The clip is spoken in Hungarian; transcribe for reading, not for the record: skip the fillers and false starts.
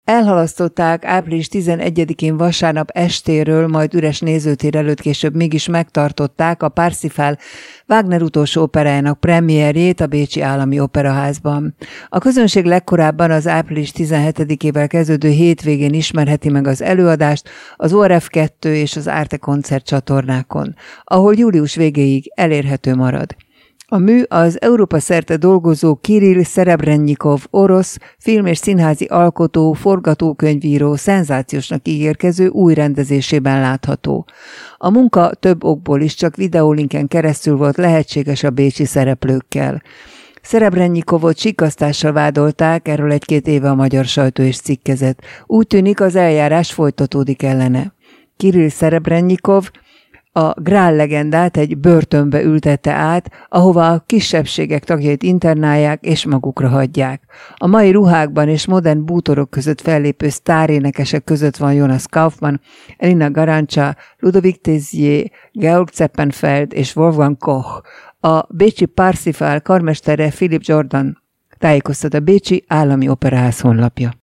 Elhalasztották április 11-én vasárnap estéről, majd üres nézőtér előtt később mégis megtartották a Parsifal Wagner utolsó operájának premierjét a Bécsi Állami Operaházban. A közönség legkorábban az április 17-ével kezdődő hétvégén ismerheti meg az előadást az ORF 2 és az Arte Koncert csatornákon, ahol július végéig elérhető marad. A mű az Európa szerte dolgozó Kirill Serebrennyikov orosz, film- és színházi alkotó, forgatókönyvíró szenzációsnak ígérkező új rendezésében látható. A munka több okból is csak videólinken keresztül volt lehetséges a bécsi szereplőkkel. Serebrenyikovot sikkasztással vádolták, erről 1-2 éve a magyar sajtó is cikkezett. Úgy tűnik, az eljárás folytatódik ellene. Kirill Serebrennyikov a Grál legendát egy börtönbe ültette át, ahova a kisebbségek tagjait internálják és magukra hagyják. A mai ruhákban és modern bútorok között fellépő sztárénekesek között van Jonas Kaufmann, Elina Garancsa, Ludovic Tézier, Georg Zeppenfeld és Wolfgang Koch. A bécsi Parsifal karmestere Philip Jordan, tájékoztat a Bécsi Állami Operaház honlapja.